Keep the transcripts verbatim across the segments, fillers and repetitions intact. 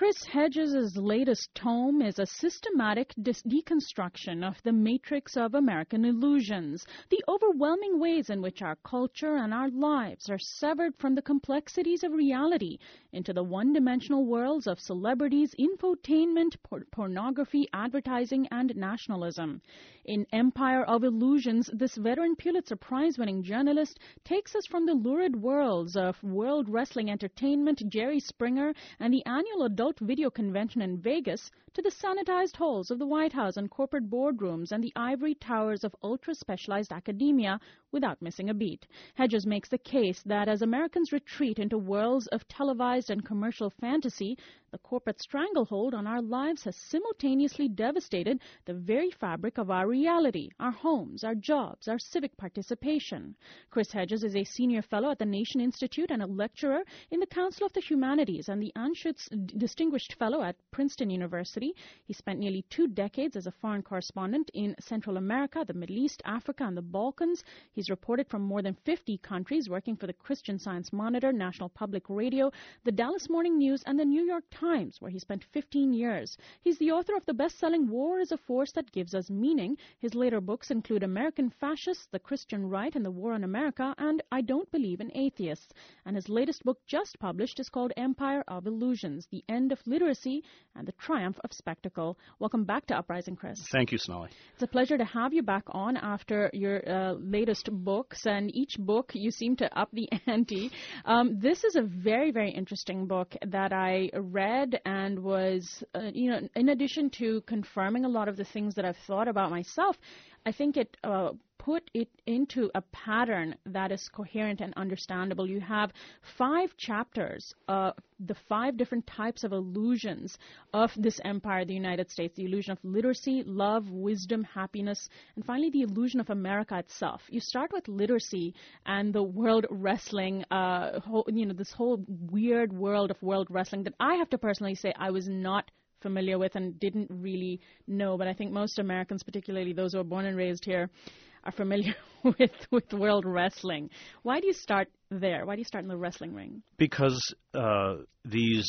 Chris Hedges' latest tome is a systematic dis- deconstruction of the matrix of American illusions, the overwhelming ways in which our culture and our lives are severed from the complexities of reality into the one-dimensional worlds of celebrities, infotainment, por- pornography, advertising, and nationalism. In Empire of Illusions, this veteran Pulitzer Prize-winning journalist takes us from the lurid worlds of World Wrestling Entertainment, Jerry Springer, and the annual adult video convention in Vegas to the sanitized halls of the White House and corporate boardrooms and the ivory towers of ultra-specialized academia without missing a beat. Hedges makes the case that as Americans retreat into worlds of televised and commercial fantasy, the corporate stranglehold on our lives has simultaneously devastated the very fabric of our reality, our homes, our jobs, our civic participation. Chris Hedges is a senior fellow at the Nation Institute and a lecturer in the Council of the Humanities and the Anschutz Distinguished Fellow at Princeton University. He spent nearly two decades as a foreign correspondent in Central America, the Middle East, Africa, and the Balkans. He's reported from more than fifty countries, working for the Christian Science Monitor, National Public Radio, the Dallas Morning News, and the New York Times, where he spent fifteen years. He's the author of the best-selling War is a Force That Gives Us Meaning. His later books include American Fascists, The Christian Right, and the War on America, and I Don't Believe in Atheists. And his latest book, just published, is called Empire of Illusions, The End of Literacy and the Triumph of Spectacle. Welcome back to Uprising, Chris. Thank you, Sonali. It's a pleasure to have you back on after your uh, latest books, and each book you seem to up the ante. Um, this is a very, very interesting book that I read and was, uh, you know, in addition to confirming a lot of the things that I've thought about myself, I think it uh, put it into a pattern that is coherent and understandable. You have five chapters, uh, the five different types of illusions of this empire, the United States, the illusion of literacy, love, wisdom, happiness, and finally the illusion of America itself. You start with literacy and the world wrestling, uh, whole, you know, this whole weird world of world wrestling that I have to personally say I was not familiar with and didn't really know, but I think most Americans, particularly those who are born and raised here, are familiar with, with world wrestling. Why do you start there? Why do you start in the wrestling ring? Because uh, these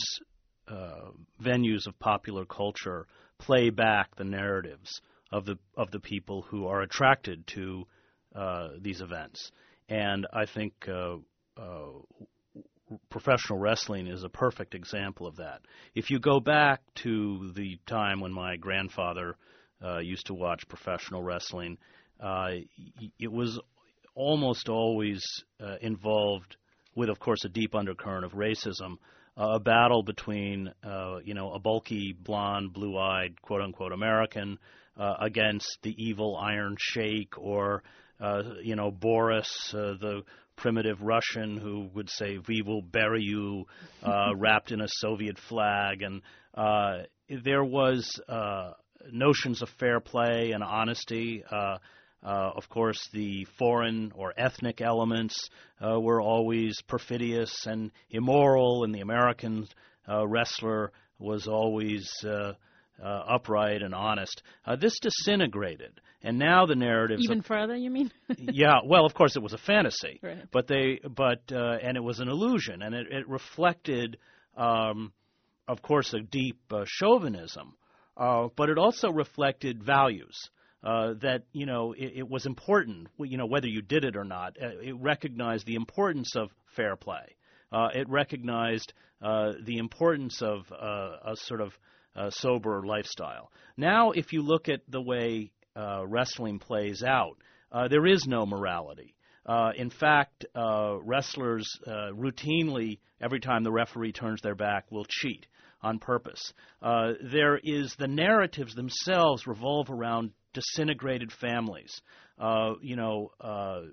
uh, venues of popular culture play back the narratives of the of the people who are attracted to uh, these events, and I think uh, uh, professional wrestling is a perfect example of that. If you go back to the time when my grandfather uh, used to watch professional wrestling, uh, it was almost always uh, involved with, of course, a deep undercurrent of racism, uh, a battle between, uh, you know, a bulky, blonde, blue-eyed, quote-unquote American uh, against the evil Iron Sheik or, uh, you know, Boris, uh, the primitive Russian who would say, "We will bury you," uh, wrapped in a Soviet flag. And uh, there was uh, notions of fair play and honesty. Uh, uh, of course, the foreign or ethnic elements uh, were always perfidious and immoral, and the American uh, wrestler was always uh, uh, upright and honest. Uh, this disintegrated. And now the narratives even of, further, you mean? Yeah, well, of course, it was a fantasy, right. but they, but uh, and it was an illusion, and it, it reflected, um, of course, a deep uh, chauvinism, uh, but it also reflected values uh, that you know it, it was important, you know, whether you did it or not. Uh, it recognized the importance of fair play. Uh, it recognized uh, the importance of uh, a sort of uh, sober lifestyle. Now, if you look at the way Uh, wrestling plays out, uh, there is no morality. Uh, in fact, uh, wrestlers uh, routinely, every time the referee turns their back, will cheat on purpose. Uh, there is the narratives themselves revolve around disintegrated families, uh, you know, uh,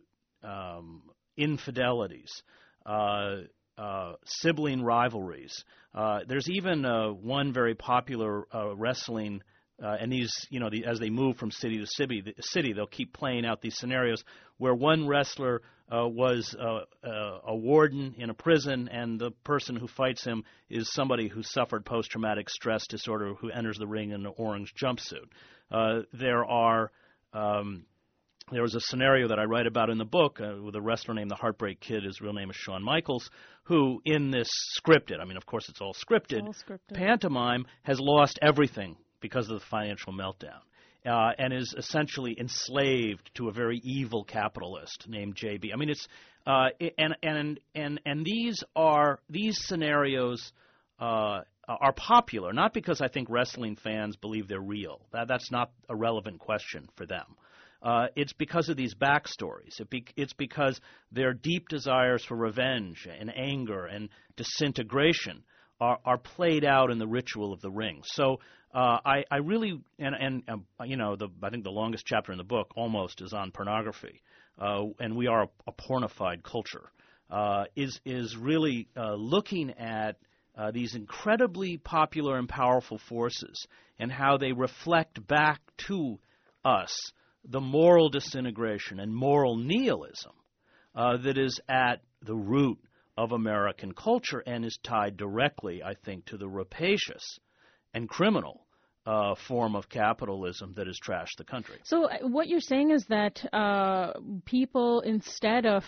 um, infidelities, uh, uh, sibling rivalries. Uh, there's even uh, one very popular uh, wrestling. Uh, and these, you know, the, as they move from city to city, the city, they'll keep playing out these scenarios where one wrestler uh, was uh, uh, a warden in a prison, and the person who fights him is somebody who suffered post-traumatic stress disorder who enters the ring in an orange jumpsuit. Uh, there are um, there was a scenario that I write about in the book uh, with a wrestler named the Heartbreak Kid. His real name is Shawn Michaels, who in this scripted, I mean, of course it's all scripted, It's all scripted. pantomime has lost everything because of the financial meltdown. Uh, and is essentially enslaved to a very evil capitalist named J B. I mean, it's uh, and and and and these are these scenarios uh, are popular not because I think wrestling fans believe they're real. That that's not a relevant question for them. Uh, it's because of these backstories. It be, it's because their deep desires for revenge and anger and disintegration are are played out in the ritual of the ring. So. Uh, I, I really, and, and um, you know, the, I think the longest chapter in the book almost is on pornography, uh, and we are a, a pornified culture, uh, is, is really uh, looking at uh, these incredibly popular and powerful forces and how they reflect back to us the moral disintegration and moral nihilism uh, that is at the root of American culture and is tied directly, I think, to the rapacious and criminal uh, form of capitalism that has trashed the country. So uh, what you're saying is that uh, people, instead of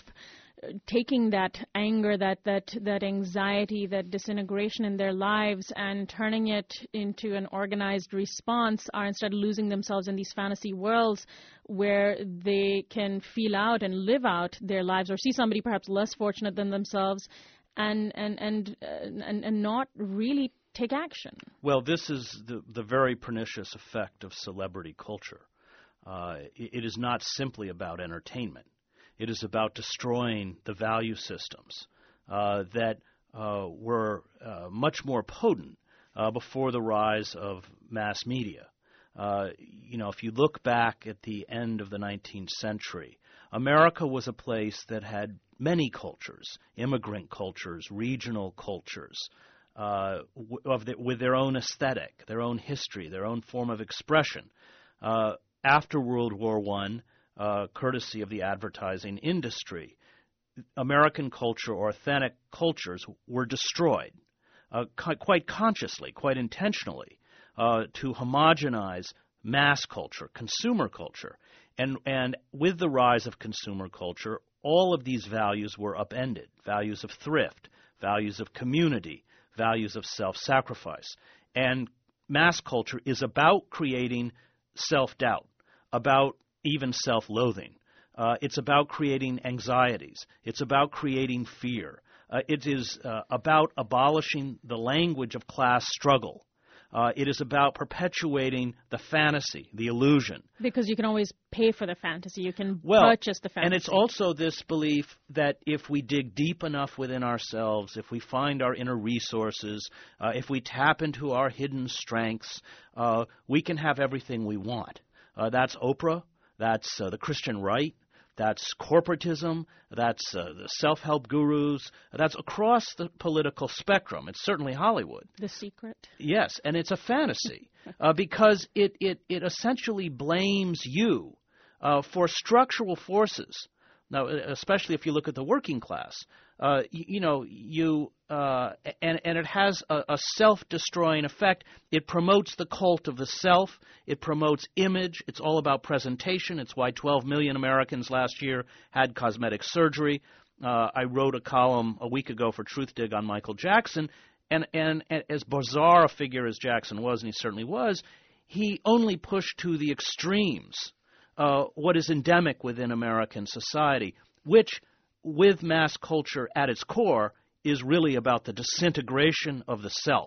taking that anger, that, that, that anxiety, that disintegration in their lives and turning it into an organized response, are instead losing themselves in these fantasy worlds where they can feel out and live out their lives, or see somebody perhaps less fortunate than themselves and, and, and, uh, and, and not really take action. Well, this is the, the very pernicious effect of celebrity culture. Uh, it, it is not simply about entertainment. It is about destroying the value systems uh, that uh, were uh, much more potent uh, before the rise of mass media. Uh, you know, if you look back at the end of the nineteenth century, America was a place that had many cultures, immigrant cultures, regional cultures, Uh, of the, with their own aesthetic, their own history, their own form of expression. Uh, after World War One, uh, courtesy of the advertising industry, American culture or authentic cultures were destroyed, uh, co- quite consciously, quite intentionally, uh, to homogenize mass culture, consumer culture. And, and with the rise of consumer culture, all of these values were upended, values of thrift, values of community, values of self-sacrifice. And mass culture is about creating self-doubt, about even self-loathing. Uh, it's about creating anxieties. It's about creating fear. Uh, it is uh, about abolishing the language of class struggle. Uh, it is about perpetuating the fantasy, the illusion. Because you can always pay for the fantasy. You can well, purchase the fantasy. And it's also this belief that if we dig deep enough within ourselves, if we find our inner resources, uh, if we tap into our hidden strengths, uh, we can have everything we want. Uh, that's Oprah. That's uh, the Christian right. That's corporatism. That's uh, the self-help gurus. That's across the political spectrum. It's certainly Hollywood. The Secret. Yes, and it's a fantasy uh, because it, it, it essentially blames you uh, for structural forces. Now, especially if you look at the working class, uh, you, you know, you uh, and and it has a, a self-destroying effect. It promotes the cult of the self. It promotes image. It's all about presentation. It's why twelve million Americans last year had cosmetic surgery. Uh, I wrote a column a week ago for Truthdig on Michael Jackson, and, and and as bizarre a figure as Jackson was, and he certainly was, he only pushed to the extremes Uh, what is endemic within American society, which, with mass culture at its core, is really about the disintegration of the self.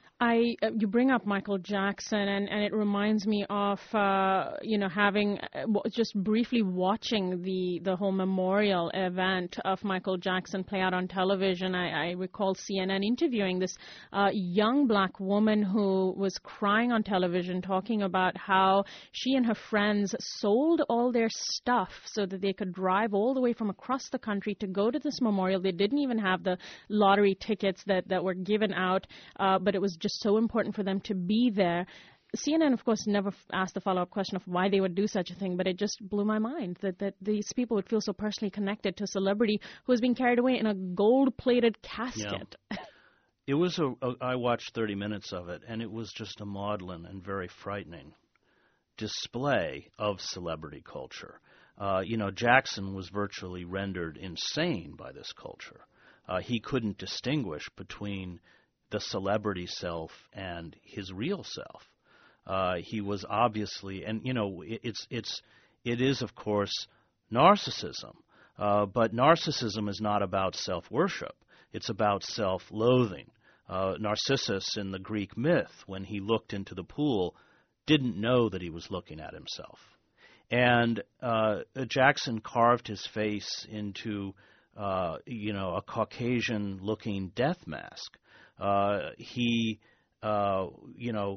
I, uh, you bring up Michael Jackson, and, and it reminds me of, uh, you know, having uh, w- just briefly watching the, the whole memorial event of Michael Jackson play out on television. I, I recall C N N interviewing this uh, young black woman who was crying on television, talking about how she and her friends sold all their stuff so that they could drive all the way from across the country to go to this memorial. They didn't even have the lottery tickets that, that were given out, uh, but it was just so important for them to be there. C N N, of course, never asked the follow-up question of why they would do such a thing, but it just blew my mind that, that these people would feel so personally connected to a celebrity who was being carried away in a gold-plated casket. Yeah. It was a, a, I watched thirty minutes of it, and it was just a maudlin and very frightening display of celebrity culture. Uh, you know, Jackson was virtually rendered insane by this culture. Uh, he couldn't distinguish between the celebrity self and his real self. Uh, he was obviously, and you know, it, it's it's it is of course narcissism, uh, but narcissism is not about self-worship. It's about self-loathing. Uh, Narcissus in the Greek myth, when he looked into the pool, didn't know that he was looking at himself. And uh, Jackson carved his face into, uh, you know, a Caucasian-looking death mask. Uh, he, uh, you know,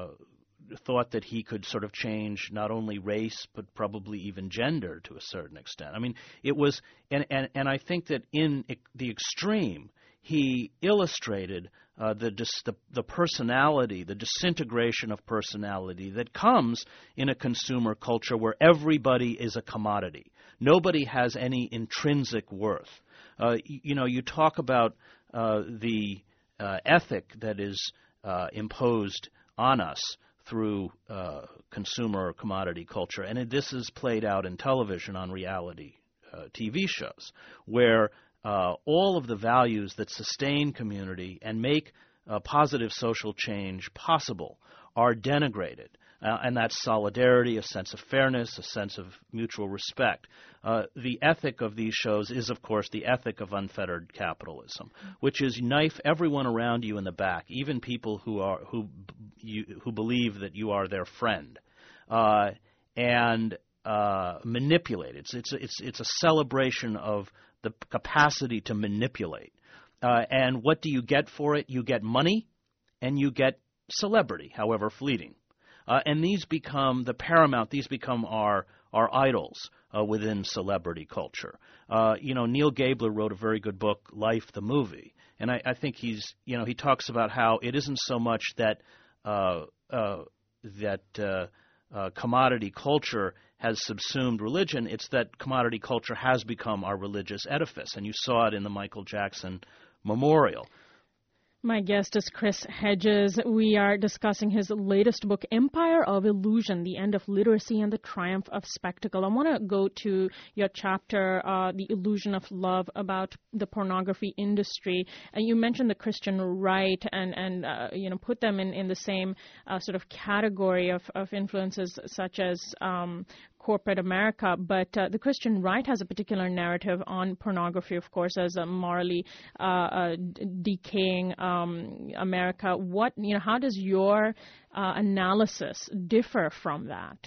uh, thought that he could sort of change not only race but probably even gender to a certain extent. I mean, it was, and and, and I think that in the extreme, he illustrated uh, the, dis- the the personality, the disintegration of personality that comes in a consumer culture where everybody is a commodity. Nobody has any intrinsic worth. Uh, you, you know, you talk about uh, the uh, ethic that is uh, imposed on us through uh, consumer or commodity culture, and it, this is played out in television on reality uh, T V shows, where Uh, all of the values that sustain community and make uh, positive social change possible are denigrated. Uh, and that's solidarity, a sense of fairness, a sense of mutual respect. Uh, the ethic of these shows is, of course, the ethic of unfettered capitalism, which is knife everyone around you in the back, even people who are who you, who believe that you are their friend, uh, and uh, manipulate. It's it's it's it's a celebration of the capacity to manipulate. Uh, and what do you get for it? You get money and you get celebrity, however fleeting. Uh, and these become the paramount, these become our, our idols uh, within celebrity culture. Uh, you know, Neil Gabler wrote a very good book, Life the Movie. And I, I think he's, you know, he talks about how it isn't so much that, uh, uh, that uh, uh, commodity culture has subsumed religion, it's that commodity culture has become our religious edifice. And you saw it in the Michael Jackson memorial. My guest is Chris Hedges. We are discussing his latest book, Empire of Illusion, The End of Literacy and the Triumph of Spectacle. I want to go to your chapter, uh, The Illusion of Love, about the pornography industry. And you mentioned the Christian right and, and uh, you know, put them in, in the same uh, sort of category of, of influences such as um, corporate America, but uh, the Christian right has a particular narrative on pornography, of course, as a morally uh, uh, d- decaying um, America. What, you know, how does your uh, analysis differ from that?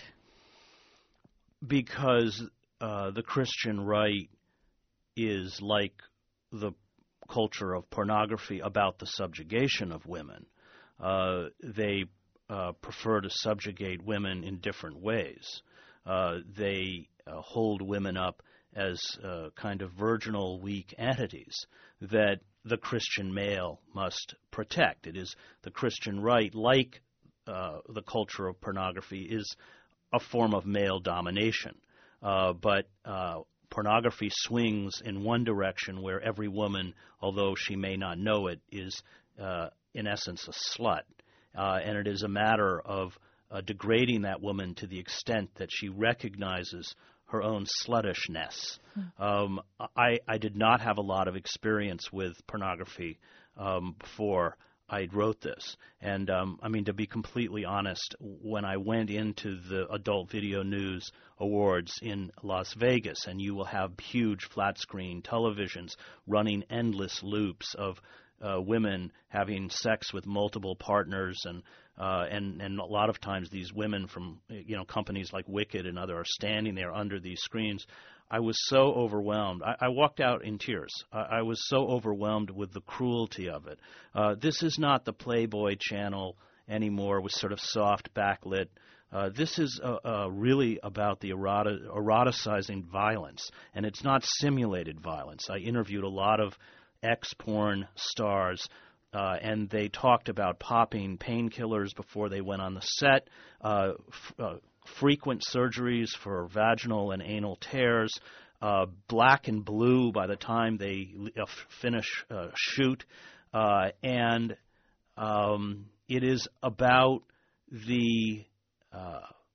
Because uh, the Christian right is like the culture of pornography about the subjugation of women. Uh, they uh, prefer to subjugate women in different ways. Uh, they uh, hold women up as uh, kind of virginal, weak entities that the Christian male must protect. It is the Christian right, like uh, the culture of pornography, is a form of male domination. Uh, but uh, pornography swings in one direction where every woman, although she may not know it, is uh, in essence a slut. Uh, and it is a matter of Uh, degrading that woman to the extent that she recognizes her own sluttishness. Mm. Um, I, I did not have a lot of experience with pornography um, before I wrote this. And, um, I mean, to be completely honest, when I went into the Adult Video News Awards in Las Vegas, and you will have huge flat-screen televisions running endless loops of uh, women having sex with multiple partners, and Uh, and, and a lot of times these women from, you know, companies like Wicked and other are standing there under these screens. I was so overwhelmed. I, I walked out in tears. I, I was so overwhelmed with the cruelty of it. Uh, this is not the Playboy channel anymore with sort of soft backlit. Uh, this is uh, uh, really about the eroti- eroticizing violence, and it's not simulated violence. I interviewed a lot of ex-porn stars, Uh, and they talked about popping painkillers before they went on the set, uh, f- uh, frequent surgeries for vaginal and anal tears, uh, black and blue by the time they uh, finish uh, shoot, uh, and um, it is about the uh,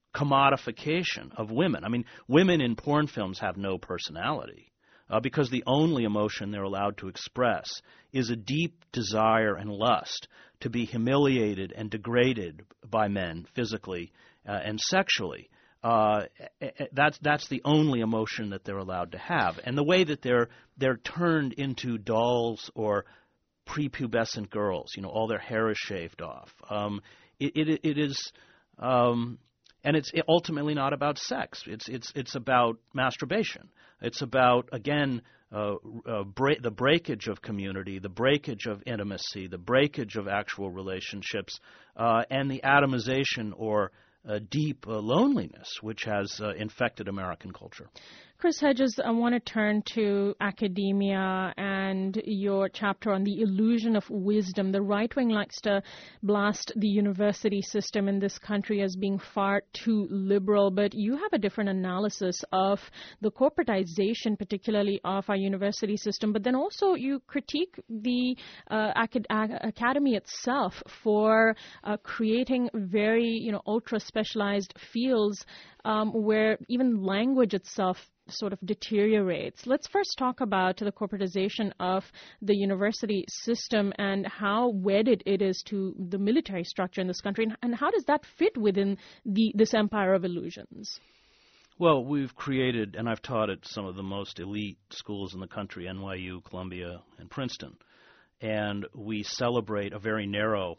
commodification of women. I mean, women in porn films have no personality uh, because the only emotion they're allowed to express is a deep desire and lust to be humiliated and degraded by men physically uh, and sexually. Uh, that's that's the only emotion that they're allowed to have, and the way that they're they're turned into dolls or prepubescent girls, you know, all their hair is shaved off. Um, it, it it is, um, and it's ultimately not about sex. It's it's it's about masturbation. It's about again uh, uh, break, the breakage of community, the breakage of intimacy, the breakage of actual relationships, uh, and the atomization or Uh, deep uh, loneliness, which has uh, infected American culture. Chris Hedges, I want to turn to academia and your chapter on the illusion of wisdom. The right wing likes to blast the university system in this country as being far too liberal, but you have a different analysis of the corporatization, particularly of our university system, but then also you critique the uh, acad- academy itself for uh, creating very, you know, ultra-specialized fields um, where even language itself sort of deteriorates. Let's first talk about the corporatization of the university system and how wedded it is to the military structure in this country, and, and how does that fit within the this empire of illusions? Well, we've created, and I've taught at some of the most elite schools in the country, N Y U, Columbia, and Princeton, and we celebrate a very narrow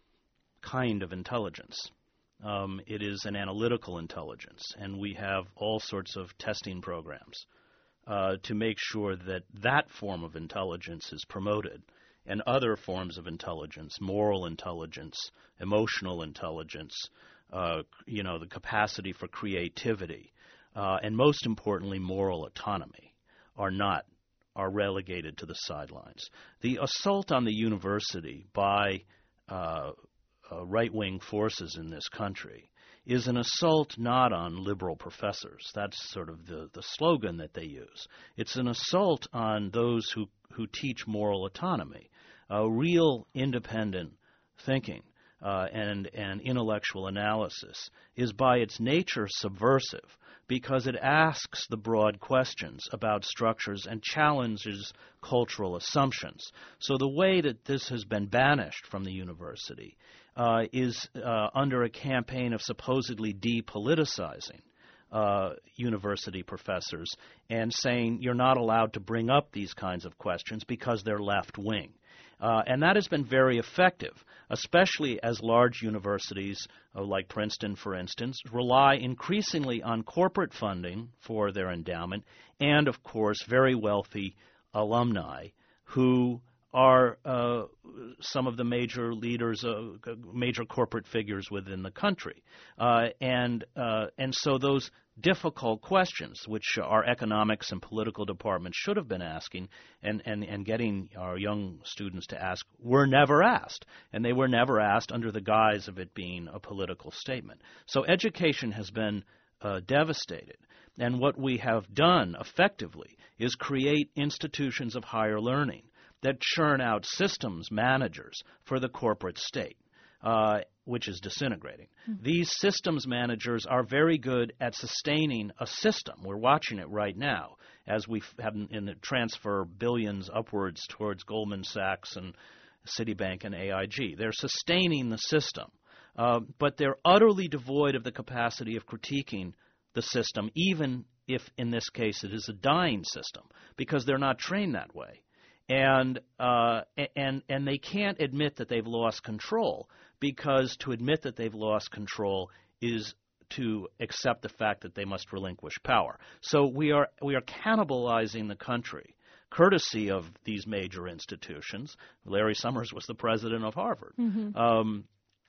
kind of intelligence. Um, it is an analytical intelligence, and we have all sorts of testing programs uh, to make sure that that form of intelligence is promoted, and other forms of intelligence, moral intelligence, emotional intelligence, uh, you know, the capacity for creativity, uh, and most importantly, moral autonomy, are not, are relegated to the sidelines. The assault on the university by uh, Uh, right-wing forces in this country is an assault not on liberal professors. That's sort of the, the slogan that they use. It's an assault on those who, who teach moral autonomy, uh, real independent thinking uh, and, and intellectual analysis is by its nature subversive because it asks the broad questions about structures and challenges cultural assumptions. So the way that this has been banished from the university Uh, is uh, under a campaign of supposedly depoliticizing uh, university professors and saying you're not allowed to bring up these kinds of questions because they're left-wing. Uh, and that has been very effective, especially as large universities uh, like Princeton, for instance, rely increasingly on corporate funding for their endowment and, of course, very wealthy alumni who are uh, some of the major leaders, uh, major corporate figures within the country. Uh, and uh, and so those difficult questions, which our economics and political departments should have been asking and, and, and getting our young students to ask, were never asked. And they were never asked under the guise of it being a political statement. So education has been uh, devastated. And what we have done effectively is create institutions of higher learning that churn out systems managers for the corporate state, uh, which is disintegrating. Mm-hmm. These systems managers are very good at sustaining a system. We're watching it right now as we have in the transfer billions upwards towards Goldman Sachs and Citibank and A I G. They're sustaining the system, uh, but they're utterly devoid of the capacity of critiquing the system, even if in this case it is a dying system, because they're not trained that way. And uh, and and they can't admit that they've lost control, because to admit that they've lost control is to accept the fact that they must relinquish power. So we are we are cannibalizing the country, courtesy of these major institutions. Larry Summers was the president of Harvard, mm-hmm. um,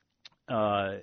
uh,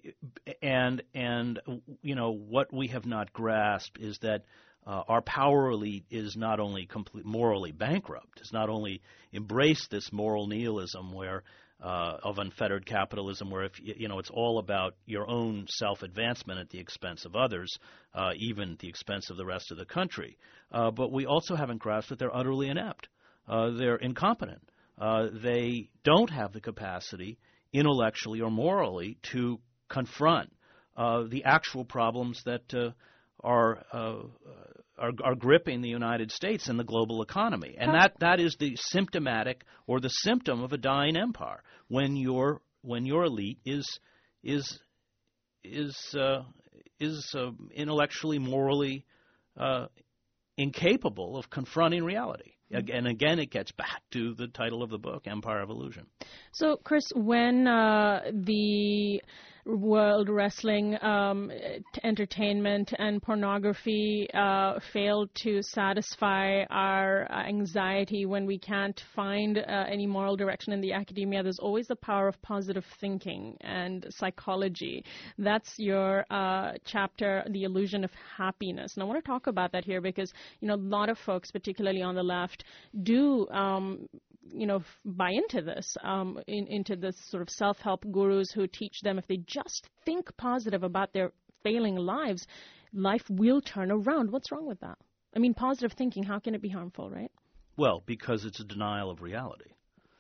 and and you know what we have not grasped is that. Uh, our power elite is not only complete, morally bankrupt, has not only embraced this moral nihilism where uh, of unfettered capitalism, where if you know it's all about your own self-advancement at the expense of others, uh, even at the expense of the rest of the country. Uh, but we also haven't grasped that they're utterly inept. Uh, they're incompetent. Uh, they don't have the capacity, intellectually or morally, to confront uh, the actual problems that uh, are, uh, are are gripping the United States and the global economy. And that, that is the symptomatic or the symptom of a dying empire, when your when your elite is is is uh, is uh, intellectually, morally uh, incapable of confronting reality. And again, it gets back to the title of the book, Empire of Illusion. So, Chris, when uh, the World Wrestling um, t- entertainment and pornography uh, failed to satisfy our anxiety, when we can't find uh, any moral direction in the academia, there's always the power of positive thinking and psychology. That's your uh, chapter, The Illusion of Happiness. And I want to talk about that here because, you know, a lot of folks, particularly on the left, do um, you know, f- buy into this, um, in, into this sort of self-help gurus who teach them if they just think positive about their failing lives, life will turn around. What's wrong with that? I mean, positive thinking, how can it be harmful, right? Well, because it's a denial of reality.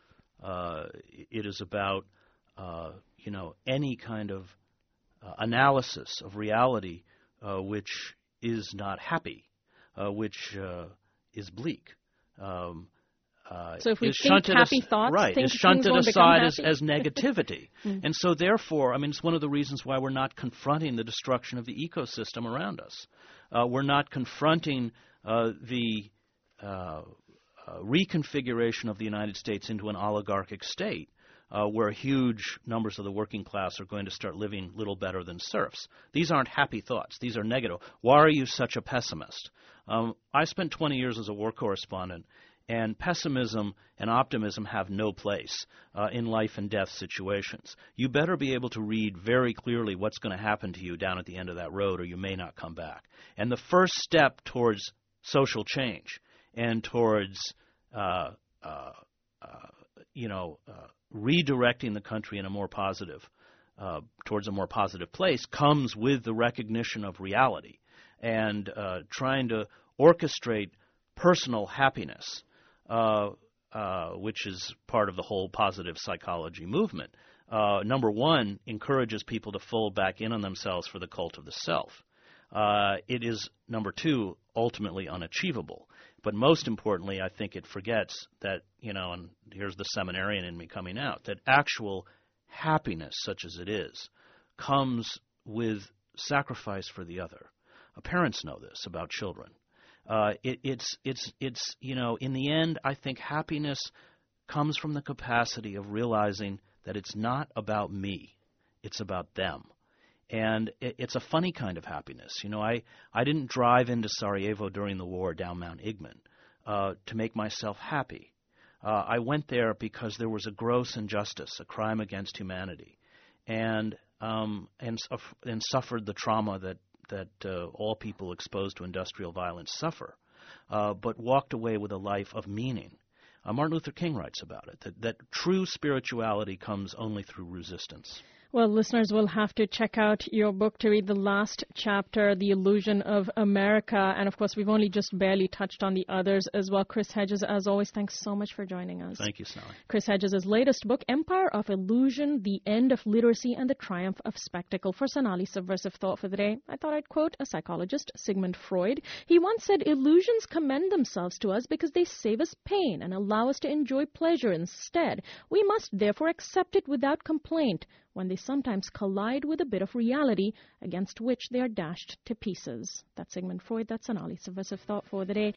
Uh, it is about, uh, you know, any kind of uh, analysis of reality uh, which is not happy, uh, which uh, is bleak. Um, Uh, so if we think happy as, thoughts, right, think is shunted aside as, as negativity. mm. And so therefore, I mean, it's one of the reasons why we're not confronting the destruction of the ecosystem around us. Uh, we're not confronting uh, the uh, uh, reconfiguration of the United States into an oligarchic state uh, where huge numbers of the working class are going to start living little better than serfs. These aren't happy thoughts. These are negative. Why are you such a pessimist? Um, I spent twenty years as a war correspondent, and pessimism and optimism have no place uh, in life and death situations. You better be able to read very clearly what's going to happen to you down at the end of that road, or you may not come back. And the first step towards social change and towards, uh, uh, uh, you know, uh, redirecting the country in a more positive, uh, towards a more positive place comes with the recognition of reality and uh, trying to orchestrate personal happiness. Uh, uh, which is part of the whole positive psychology movement. Uh, number one, encourages people to fold back in on themselves for the cult of the self. Uh, it is, number two, ultimately unachievable. But most importantly, I think it forgets that, you know, and here's the seminarian in me coming out, that actual happiness, such as it is, comes with sacrifice for the other. Uh, parents know this about children. Uh, it, it's, it's, it's, you know, in the end, I think happiness comes from the capacity of realizing that it's not about me, it's about them. And it, it's a funny kind of happiness. You know, I, I didn't drive into Sarajevo during the war down Mount Igman uh, to make myself happy. Uh, I went there because there was a gross injustice, a crime against humanity, and um, and, and suffered the trauma that that uh, all people exposed to industrial violence suffer, uh, but walked away with a life of meaning. Uh, Martin Luther King writes about it, that, that true spirituality comes only through resistance. Well, listeners will have to check out your book to read the last chapter, The Illusion of America. And, of course, we've only just barely touched on the others as well. Chris Hedges, as always, thanks so much for joining us. Thank you, Sally. Chris Hedges' latest book, Empire of Illusion, The End of Literacy and the Triumph of Spectacle. For Sonali's Subversive Thought for the day, I thought I'd quote a psychologist, Sigmund Freud. He once said, "Illusions commend themselves to us because they save us pain and allow us to enjoy pleasure instead. We must therefore accept it without complaint when they sometimes collide with a bit of reality against which they are dashed to pieces." That's Sigmund Freud. That's Sonali's Subversive Thought for the day.